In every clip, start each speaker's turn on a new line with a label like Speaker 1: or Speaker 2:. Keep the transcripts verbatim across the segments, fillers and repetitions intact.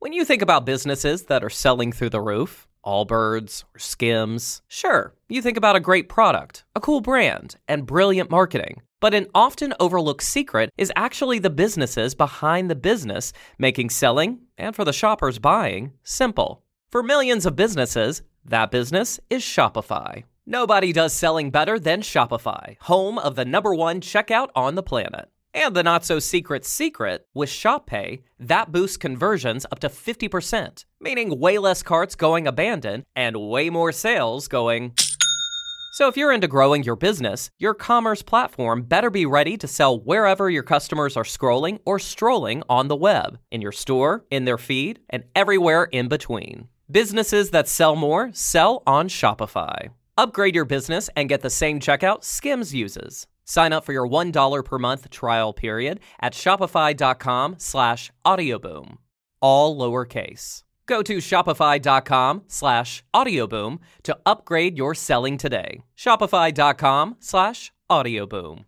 Speaker 1: When you think about businesses that are selling through the roof, Allbirds or Skims, sure, you think about a great product, a cool brand, and brilliant marketing. But an often overlooked secret is actually the businesses behind the business, making selling, and for the shoppers buying, simple. For millions of businesses, that business is Shopify. Nobody does selling better than Shopify, home of the number one checkout on the planet. And the not-so-secret secret, with Shop Pay, that boosts conversions up to fifty percent, meaning way less carts going abandoned and way more sales going... So if you're into growing your business, your commerce platform better be ready to sell wherever your customers are scrolling or strolling on the web, in your store, in their feed, and everywhere in between. Businesses that sell more sell on Shopify. Upgrade your business and get the same checkout Skims uses. Sign up for your one dollar per month trial period at shopify.com slash audioboom. All lowercase. Go to shopify.com slash audioboom to upgrade your selling today. Shopify.com slash audioboom.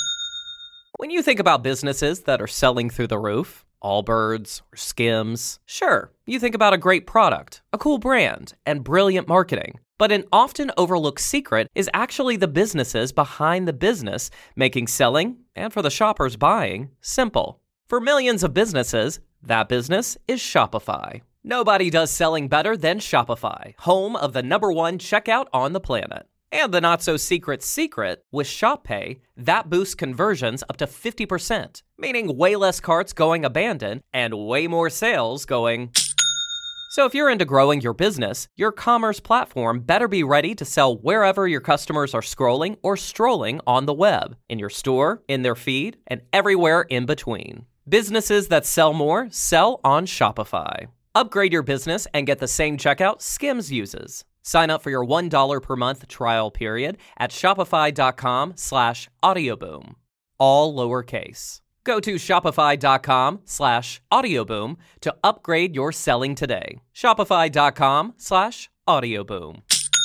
Speaker 1: When you think about businesses that are selling through the roof, Allbirds or Skims, sure, you think about a great product, a cool brand, and brilliant marketing. But an often overlooked secret is actually the businesses behind the business, making selling, and for the shoppers buying, simple. For millions of businesses, that business is Shopify. Nobody does selling better than Shopify, home of the number one checkout on the planet. And the not-so-secret secret, with Shop Pay, that boosts conversions up to fifty percent, meaning way less carts going abandoned and way more sales going... So if you're into growing your business, your commerce platform better be ready to sell wherever your customers are scrolling or strolling on the web, in your store, in their feed, and everywhere in between. Businesses that sell more sell on Shopify. Upgrade your business and get the same checkout Skims uses. Sign up for your one dollar per month trial period at shopify.com slash audioboom. All lowercase. Go to shopify.com slash audioboom to upgrade your selling today. Shopify.com slash audioboom.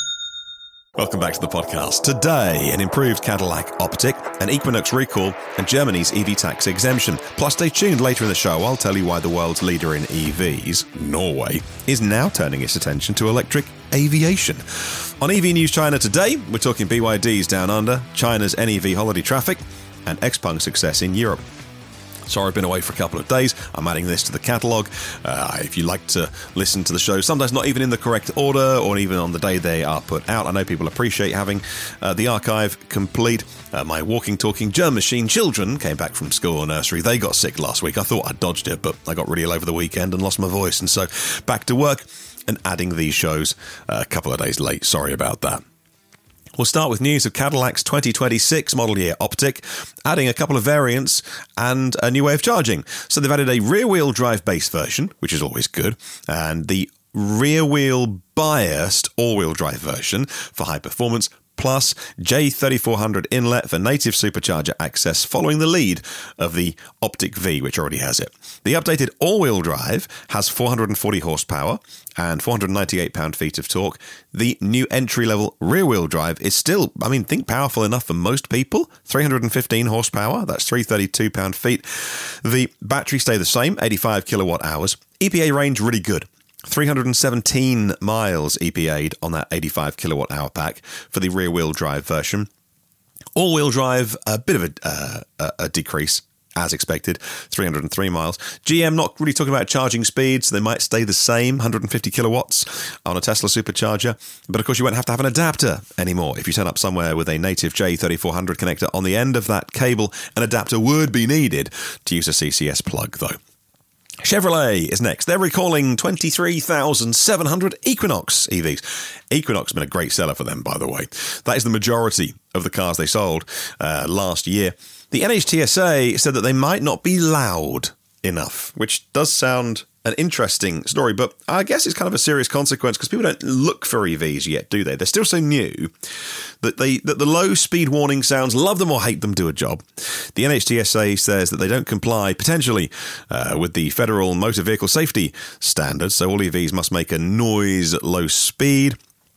Speaker 2: Welcome back to the podcast. Today, an improved Cadillac Optiq, an Equinox recall, and Germany's E V tax exemption. Plus, stay tuned later in the show. I'll tell you why the world's leader in E Vs, Norway, is now turning its attention to electric aviation. On E V News China today, we're talking B Y Ds down under, China's N E V holiday traffic, and Xpeng success in Europe. Sorry, I've been away for a couple of days. I'm adding this to the catalogue. Uh, if you like to listen to the show, sometimes not even in the correct order or even on the day they are put out, I know people appreciate having uh, the archive complete. Uh, my walking, talking germ machine children came back from school or nursery. They got sick last week. I thought I dodged it, but I got really ill over the weekend and lost my voice. And so back to work and adding these shows uh, a couple of days late. Sorry about that. We'll start with news of Cadillac's twenty twenty-six model year Optiq, adding a couple of variants and a new way of charging. So they've added a rear-wheel drive base version, which is always good, and the rear-wheel biased all-wheel drive version for high performance, plus J thirty-four hundred inlet for native supercharger access following the lead of the Optiq V, which already has it. The updated all-wheel drive has four hundred forty horsepower and four hundred ninety-eight pound-feet of torque. The new entry-level rear-wheel drive is still, I mean, think powerful enough for most people. three hundred fifteen horsepower, that's three hundred thirty-two pound-feet. The batteries stay the same, eighty-five kilowatt hours. E P A range really good. three hundred seventeen miles E P A'd on that eighty-five kilowatt hour pack for the rear-wheel drive version. All-wheel drive, a bit of a, uh, a, a decrease, as expected, three hundred three miles. G M not really talking about charging speeds. They might stay the same, one hundred fifty kilowatts on a Tesla supercharger. But of course, you won't have to have an adapter anymore. If you turn up somewhere with a native J thirty-four hundred connector on the end of that cable, an adapter would be needed to use a C C S plug, though. Chevrolet is next. They're recalling twenty-three thousand seven hundred Equinox E Vs. Equinox has been a great seller for them, by the way. That is the majority of the cars they sold uh, last year. The N H T S A said that they might not be loud enough, which does sound an interesting story, but I guess it's kind of a serious consequence because people don't look for E Vs yet, do they? They're still so new that they that the low speed warning sounds, love them or hate them, do a job. The N H T S A says that they don't comply potentially uh, with the federal motor vehicle safety standards, so all E Vs must make a noise at low speed.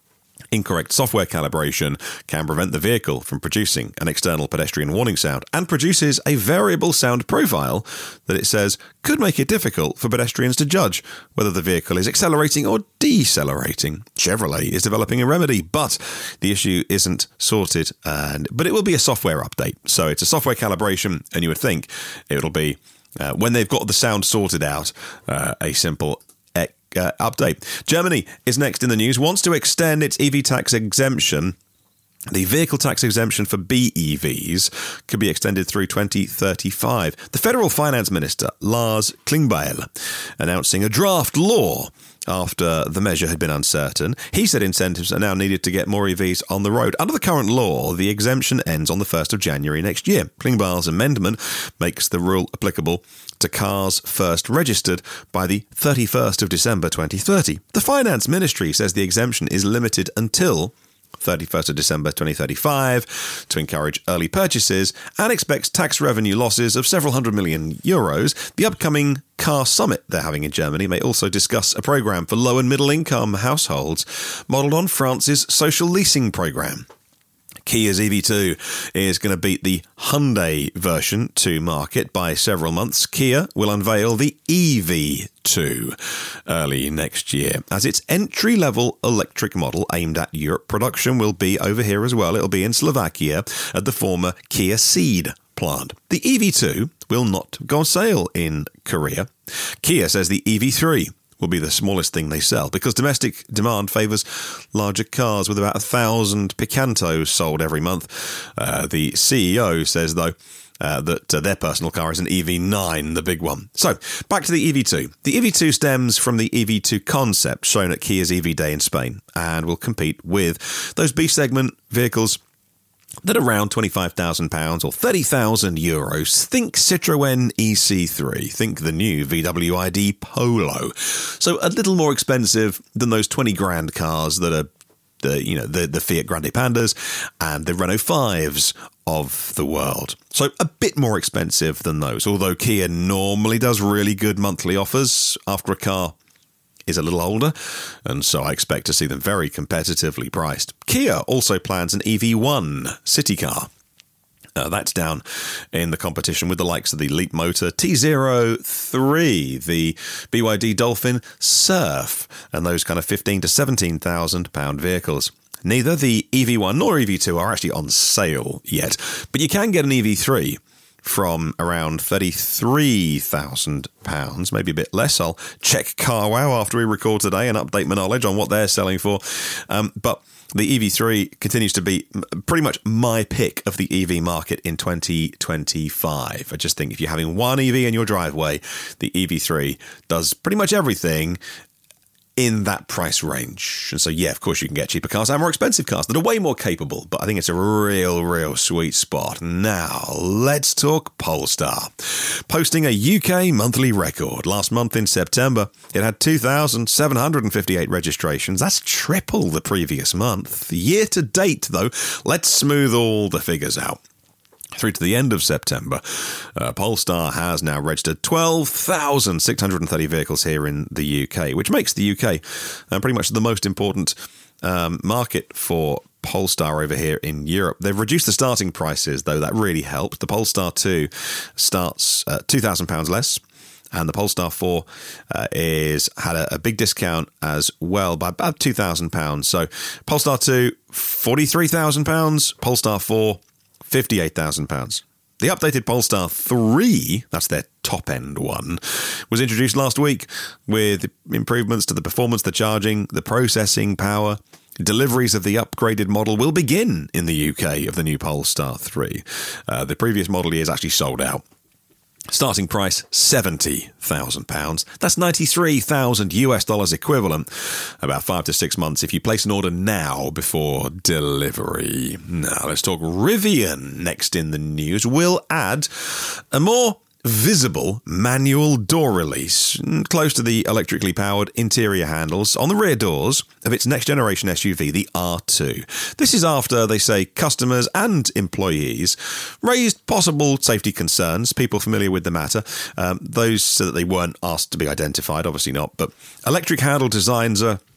Speaker 2: Incorrect software calibration can prevent the vehicle from producing an external pedestrian warning sound and produces a variable sound profile that it says could make it difficult for pedestrians to judge whether the vehicle is accelerating or decelerating. Chevrolet is developing a remedy, but the issue isn't sorted, and but it will be a software update. So it's a software calibration, and you would think it'll be, uh, when they've got the sound sorted out, uh, a simple Uh, update. Germany is next in the news, wants to extend its E V tax exemption. The vehicle tax exemption for B E Vs could be extended through twenty thirty-five. The Federal Finance Minister, Lars Klingbeil, announcing a draft law after the measure had been uncertain. He said incentives are now needed to get more E Vs on the road. Under the current law, the exemption ends on the first of January next year. Klingbeil's amendment makes the rule applicable to cars first registered by the thirty-first of December twenty thirty. The Finance Ministry says the exemption is limited until thirty-first of December twenty thirty-five to encourage early purchases and expects tax revenue losses of several hundred million euros. The upcoming car summit they're having in Germany may also discuss a programme for low and middle income households modelled on France's social leasing programme. Kia's E V two is going to beat the Hyundai version to market by several months. Kia will unveil the E V two early next year as its entry-level electric model aimed at Europe. Production will be over here as well. It'll be in Slovakia at the former Kia Ceed plant. The E V two will not go on sale in Korea. Kia says the E V three will be the smallest thing they sell because domestic demand favours larger cars with about a thousand Picantos sold every month. Uh, the C E O says, though, uh, that uh, their personal car is an E V nine, the big one. So, back to the E V two. The E V two stems from the E V two concept shown at Kia's E V Day in Spain and will compete with those B-segment vehicles that are around twenty-five thousand pounds or thirty thousand euros. Think Citroën E C three. Think the new V W I D Polo. So a little more expensive than those twenty grand cars that are the, you know, the, the Fiat Grande Pandas and the Renault fives of the world. So a bit more expensive than those, although Kia normally does really good monthly offers after a car is a little older, and so I expect to see them very competitively priced. Kia also plans an E V one city car. Uh, that's down in the competition with the likes of the Leapmotor T zero three, the B Y D Dolphin Surf, and those kind of fifteen to seventeen thousand pound vehicles. Neither the E V one nor E V two are actually on sale yet, but you can get an E V three from around thirty-three thousand pounds, maybe a bit less. I'll check CarWow after we record today and update my knowledge on what they're selling for. Um, but the E V three continues to be pretty much my pick of the E V market in twenty twenty-five. I just think if you're having one E V in your driveway, the E V three does pretty much everything in that price range. And so, yeah, of course you can get cheaper cars and more expensive cars that are way more capable, but I think it's a real, real sweet spot. Now, let's talk Polestar. Posting a U K monthly record. Last month in September, it had two thousand seven hundred fifty-eight registrations. That's triple the previous month. Year to date, though, let's smooth all the figures out. Through to the end of September, uh, Polestar has now registered twelve thousand six hundred thirty vehicles here in the U K, which makes the U K uh, pretty much the most important um, market for Polestar over here in Europe. They've reduced the starting prices, though that really helped. The Polestar two starts at two thousand pounds less, and the Polestar four uh, is had a, a big discount as well by about two thousand pounds. So Polestar two, forty-three thousand pounds, Polestar four, fifty-eight thousand pounds. The updated Polestar three, that's their top-end one, was introduced last week with improvements to the performance, the charging, the processing power. Deliveries of the upgraded model will begin in the U K of the new Polestar three. Uh, the previous model year is actually sold out. Starting price, seventy thousand pounds. That's ninety-three thousand US dollars equivalent. About five to six months if you place an order now before delivery. Now, let's talk Rivian. Next in the news, we'll add a more visible manual door release close to the electrically powered interior handles on the rear doors of its next generation S U V, the R two. This is after, they say, customers and employees raised possible safety concerns, people familiar with the matter. Um, those so that they weren't asked to be identified, obviously not, but electric handle designs are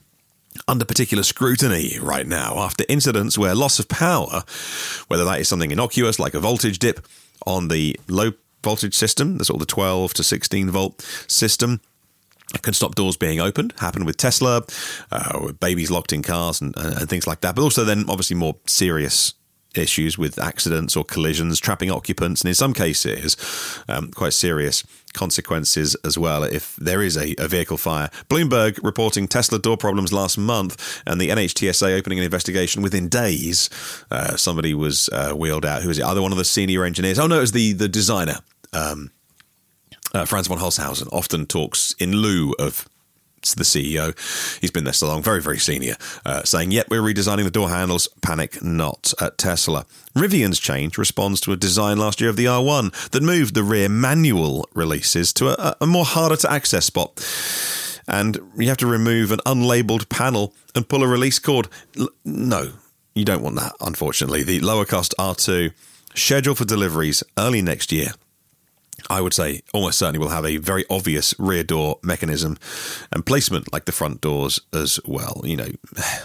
Speaker 2: under particular scrutiny right now after incidents where loss of power, whether that is something innocuous like a voltage dip on the low voltage system, the sort of the twelve to sixteen volt system, can stop doors being opened. Happened with Tesla, uh, with babies locked in cars and, and things like that. But also then obviously more serious issues with accidents or collisions, trapping occupants, and in some cases um, quite serious consequences as well if there is a, a vehicle fire. Bloomberg reporting Tesla door problems last month, and the N H T S A opening an investigation within days. Uh, somebody was uh, wheeled out. Who is it? Either one of the senior engineers. Oh no, it was the the designer. Um, uh, Franz von Holzhausen often talks in lieu of the C E O. He's been there so long, very, very senior, uh, saying, yep, we're redesigning the door handles, panic not at Tesla. Rivian's change responds to a design last year of the R one that moved the rear manual releases to a, a more harder to access spot. And you have to remove an unlabeled panel and pull a release cord. L- no, you don't want that, unfortunately. The lower cost R two, scheduled for deliveries early next year, I would say almost certainly will have a very obvious rear door mechanism and placement like the front doors as well. You know,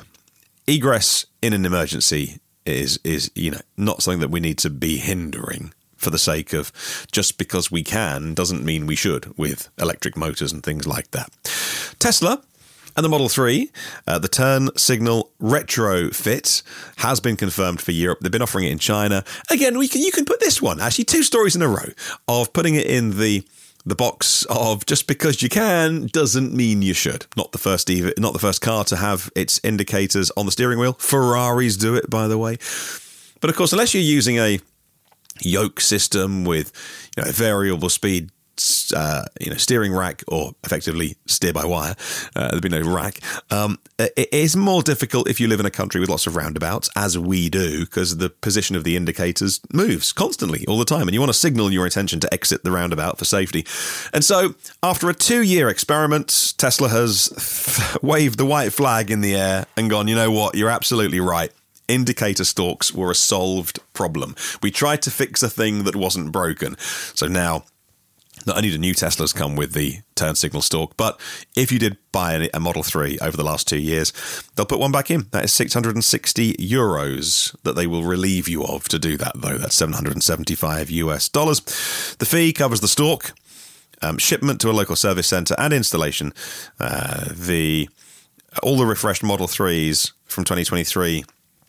Speaker 2: egress in an emergency is, is you know, not something that we need to be hindering for the sake of just because we can doesn't mean we should with electric motors and things like that. Tesla and the Model three, uh, the turn signal retrofit has been confirmed for Europe. They've been offering it in China. Again, we can, you can put this one, actually two stories in a row, of putting it in the the box of just because you can doesn't mean you should. Not the first either, not the first car to have its indicators on the steering wheel. Ferraris do it, by the way. But of course, unless you're using a yoke system with, you know, variable speed Uh, you know, steering rack, or effectively steer by wire, uh, there'd be no rack. Um, it is more difficult if you live in a country with lots of roundabouts, as we do, because the position of the indicators moves constantly all the time, and you want to signal your intention to exit the roundabout for safety. And so, after a two-year experiment, Tesla has f- waved the white flag in the air and gone, you know what, you're absolutely right. Indicator stalks were a solved problem. We tried to fix a thing that wasn't broken. So now, not only do new Teslas come with the turn signal stalk, but if you did buy a Model three over the last two years, they'll put one back in. That is six hundred sixty euros that they will relieve you of to do that, though. That's seven hundred seventy-five US dollars. The fee covers the stalk, um, shipment to a local service centre, and installation. Uh, the all the refreshed Model threes from twenty twenty-three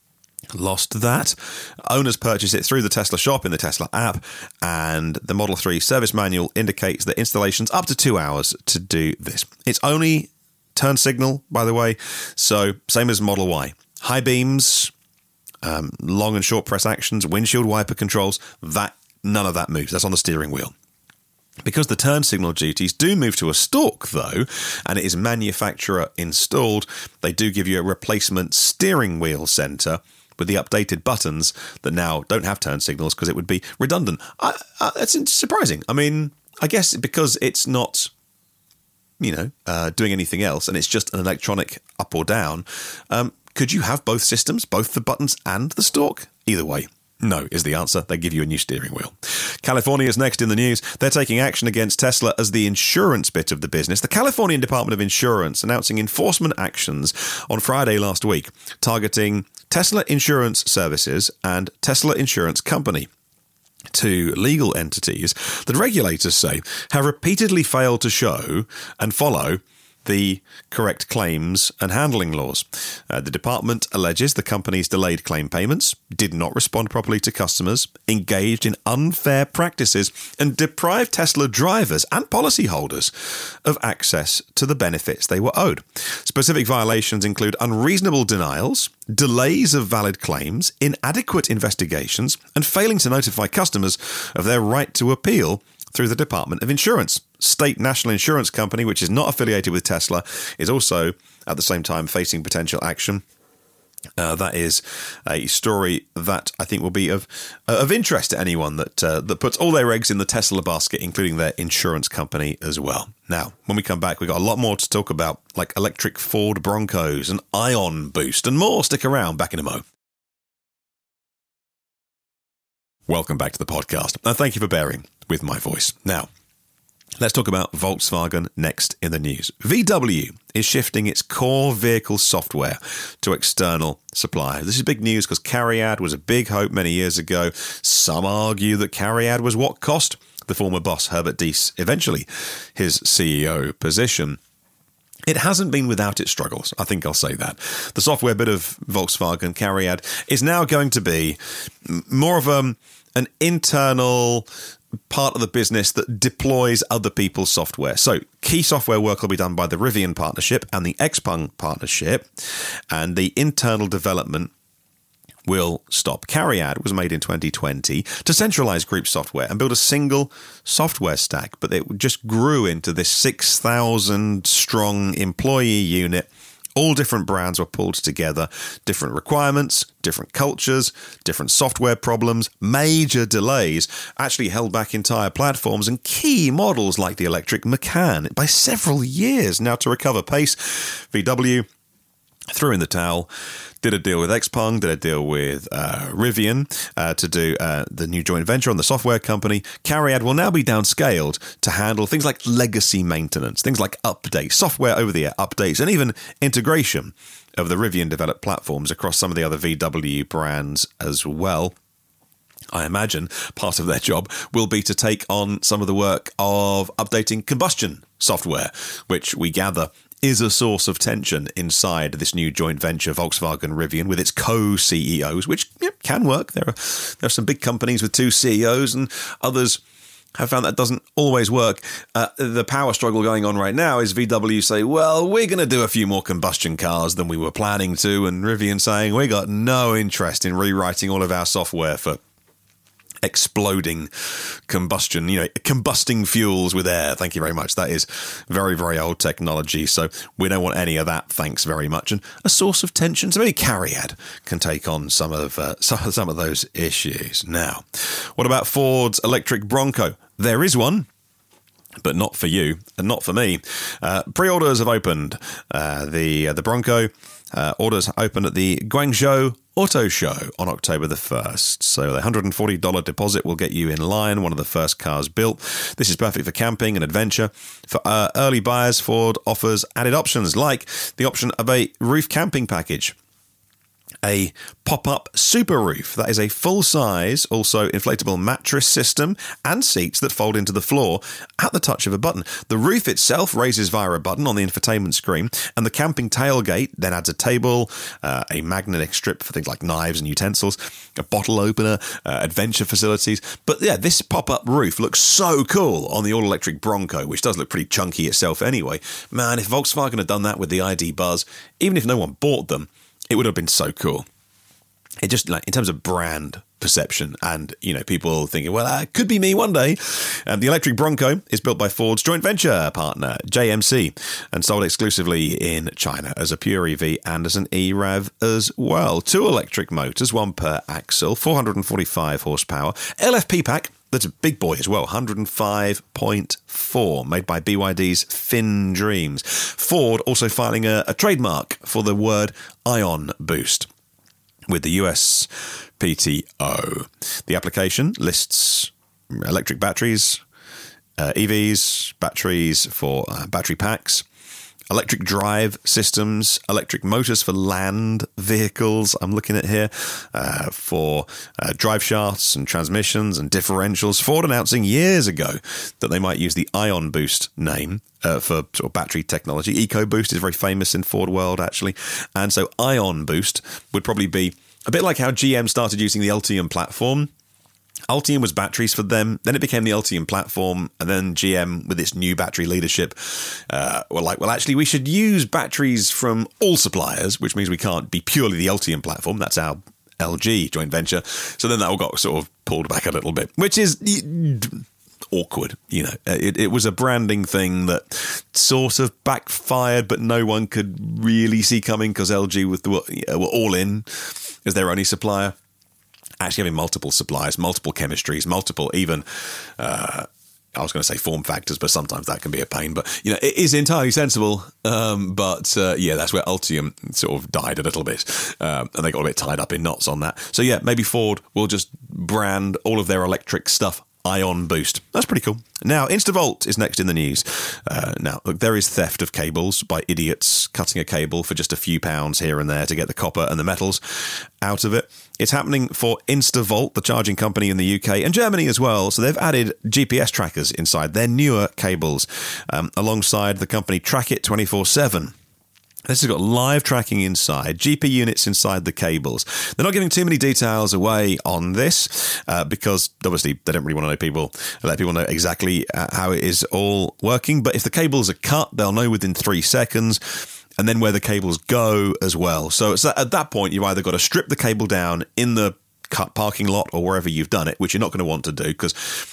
Speaker 2: lost that. Owners purchase it through the Tesla shop in the Tesla app, and the Model three service manual indicates that installation's up to two hours to do this. It's only turn signal, by the way, so same as Model Y. High beams, um, long and short press actions, windshield wiper controls, that none of that moves. That's on the steering wheel. Because the turn signal duties do move to a stalk, though, and it is manufacturer installed, they do give you a replacement steering wheel centre with the updated buttons that now don't have turn signals because it would be redundant. I, I, that's surprising. I mean, I guess because it's not, you know, uh, doing anything else and it's just an electronic up or down, um, could you have both systems, both the buttons and the stalk? Either way. No, is the answer. They give you a new steering wheel. California is next in the news. They're taking action against Tesla as the insurance bit of the business. The Californian Department of Insurance announcing enforcement actions on Friday last week, targeting Tesla Insurance Services and Tesla Insurance Company, two legal entities that regulators say have repeatedly failed to show and follow the correct claims and handling laws. Uh, the department alleges the company's delayed claim payments, did not respond properly to customers, engaged in unfair practices, and deprived Tesla drivers and policyholders of access to the benefits they were owed. Specific violations include unreasonable denials, delays of valid claims, inadequate investigations, and failing to notify customers of their right to appeal through the Department of Insurance. State National Insurance Company, which is not affiliated with Tesla, is also at the same time facing potential action. Uh, that is a story that I think will be of of interest to anyone that uh, that puts all their eggs in the Tesla basket, including their insurance company as well. Now, when we come back, we've got a lot more to talk about, like electric Ford Broncos and Ion Boost and more. Stick around, back in a mo. Welcome back to the podcast, and thank you for bearing with my voice. Now, Let's talk about Volkswagen next in the news. V W is shifting its core vehicle software to external suppliers. This is big news because CARIAD was a big hope many years ago. Some argue that CARIAD was what cost the former boss Herbert Diess eventually his C E O position. It hasn't been without its struggles, I think I'll say that. The software bit of Volkswagen, CARIAD, is now going to be more of a, an internal part of the business that deploys other people's software. So key software work will be done by the Rivian partnership and the XPeng partnership, and the internal development will stop. CARIAD was made in twenty twenty to centralize group software and build a single software stack, but it just grew into this six thousand strong employee unit. All different brands were pulled together, different requirements, different cultures, different software problems, major delays, actually held back entire platforms and key models like the electric Macan by several years. Now, to recover pace, V W threw in the towel, did a deal with XPeng, did a deal with uh, Rivian uh, to do uh, the new joint venture on the software company. CARIAD will now be downscaled to handle things like legacy maintenance, things like updates, software over-the-air updates, and even integration of the Rivian-developed platforms across some of the other V W brands as well. I imagine part of their job will be to take on some of the work of updating combustion software, which we gather is a source of tension inside this new joint venture, Volkswagen Rivian, with its co-C E Os, which yeah, can work. There are, there are some big companies with two C E Os, and others have found that doesn't always work. Uh, the power struggle going on right now is V W say, well, we're going to do a few more combustion cars than we were planning to, and Rivian saying, we got no interest in rewriting all of our software for exploding combustion, you know, combusting fuels with air. Thank you very much. That is very, very old technology. So we don't want any of that. Thanks very much. And a source of tension. So maybe CARIAD can take on some of uh, some, some of those issues. Now, what about Ford's electric Bronco? There is one, but not for you and not for me. Uh, pre-orders have opened. Uh, the uh, the Bronco uh, orders opened at the Guangzhou Auto Show on October the first. So the one hundred forty dollars deposit will get you in line, one of the first cars built. This is perfect for camping and adventure. For uh, early buyers, Ford offers added options like the option of a roof camping package, a pop-up super roof that is a full-size, also inflatable mattress system and seats that fold into the floor at the touch of a button. The roof itself raises via a button on the infotainment screen, and the camping tailgate then adds a table, uh, a magnetic strip for things like knives and utensils, a bottle opener, uh, adventure facilities. But yeah, this pop-up roof looks so cool on the all-electric Bronco, which does look pretty chunky itself anyway. Man, if Volkswagen had done that with the I D Buzz, even if no one bought them, it would have been so cool. It just, like, in terms of brand perception and, you know, people thinking, well, that could be me one day. Um, the electric Bronco is built by Ford's joint venture partner, J M C, and sold exclusively in China as a pure E V and as an E RAV as well. Two electric motors, one per axle, four hundred forty-five horsepower, L F P pack. That's a big boy as well, one hundred five point four, made by B Y D's Fin Dreams. Ford also filing a, a trademark for the word Ion Boost with the U S P T O. The application lists electric batteries, uh, E Vs, batteries for uh, battery packs, electric drive systems, electric motors for land vehicles, I'm looking at here, uh, for uh, drive shafts and transmissions and differentials. Ford announcing years ago that they might use the Ion Boost name uh, for sort of battery technology. EcoBoost is very famous in Ford world, actually. And so Ion Boost would probably be a bit like how G M started using the Ultium platform. Ultium was batteries for them, then it became the Ultium platform, and then G M, with its new battery leadership, uh, were like, well, actually, we should use batteries from all suppliers, which means we can't be purely the Ultium platform. That's our L G joint venture. So then that all got sort of pulled back a little bit, which is awkward. You know, it, it was a branding thing that sort of backfired, but no one could really see coming because L G were, were all in as their only supplier. Actually having multiple suppliers, multiple chemistries, multiple even, uh, I was going to say form factors, but sometimes that can be a pain. But, you know, it is entirely sensible. Um, but, uh, yeah, that's where Ultium sort of died a little bit. Um, and they got a bit tied up in knots on that. So, yeah, maybe Ford will just brand all of their electric stuff Ion Boost. That's pretty cool. Now, Instavolt is next in the news. Uh, now, look, there is theft of cables by idiots cutting a cable for just a few pounds here and there to get the copper and the metals out of it. It's happening for Instavolt, the charging company in the U K and Germany as well. So they've added G P S trackers inside their newer cables, um, alongside the company Trackit twenty-four seven. This has got live tracking inside, G P units inside the cables. They're not giving too many details away on this uh, because obviously they don't really want to know people, let people know exactly uh, how it is all working. But if the cables are cut, they'll know within three seconds. And then where the cables go as well. So it's at that point, you've either got to strip the cable down in the cut parking lot or wherever you've done it, which you're not going to want to do because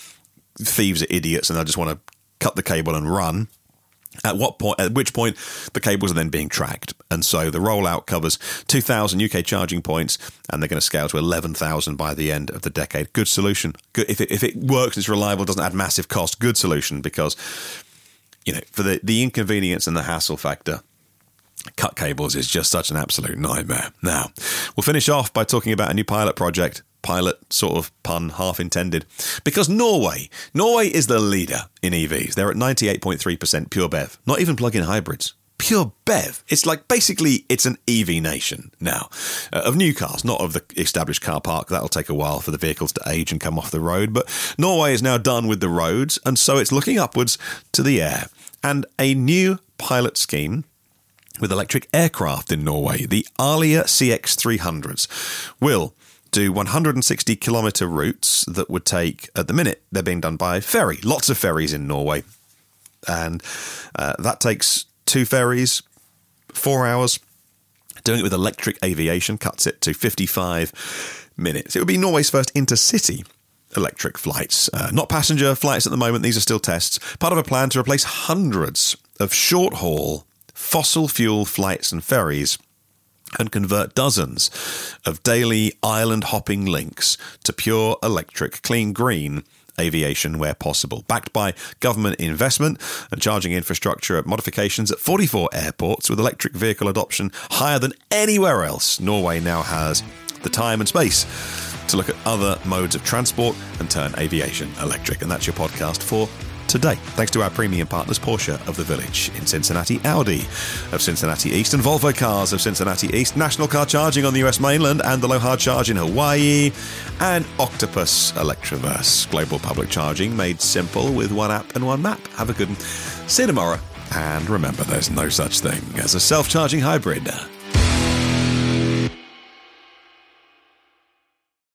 Speaker 2: thieves are idiots and they'll just want to cut the cable and run. At what point? At which point the cables are then being tracked, and so the rollout covers two thousand U K charging points, and they're going to scale to eleven thousand by the end of the decade. Good solution. Good if it, if it works, it's reliable, doesn't add massive cost. Good solution because you know for the the inconvenience and the hassle factor, cut cables is just such an absolute nightmare. Now we'll finish off by talking about a new pilot project. Pilot sort of pun, half intended, because Norway, Norway is the leader in E Vs. They're at ninety-eight point three percent pure B E V, not even plug-in hybrids. Pure B E V. It's like basically it's an E V nation now uh, of new cars, not of the established car park. That'll take a while for the vehicles to age and come off the road. But Norway is now done with the roads, and so it's looking upwards to the air. And a new pilot scheme with electric aircraft in Norway, the Alia C X three hundreds, will do one hundred sixty kilometre routes that would take, at the minute, they're being done by ferry. Lots of ferries in Norway. And uh, that takes two ferries, four hours. Doing it with electric aviation cuts it to fifty-five minutes. It would be Norway's first intercity electric flights. Uh, not passenger flights at the moment. These are still tests. Part of a plan to replace hundreds of short-haul fossil fuel flights and ferries and convert dozens of daily island-hopping links to pure electric, clean, green aviation where possible. Backed by government investment and charging infrastructure at modifications at forty-four airports with electric vehicle adoption higher than anywhere else, Norway now has the time and space to look at other modes of transport and turn aviation electric. And that's your podcast for today. Thanks to our premium partners, Porsche of the Village in Cincinnati, Audi of Cincinnati East, and Volvo Cars of Cincinnati East, National Car Charging on the U S mainland and the Low Hard Charge in Hawaii, and Octopus Electroverse, global public charging made simple with one app and one map. Have a good one. See you tomorrow, and remember, there's no such thing as a self-charging hybrid.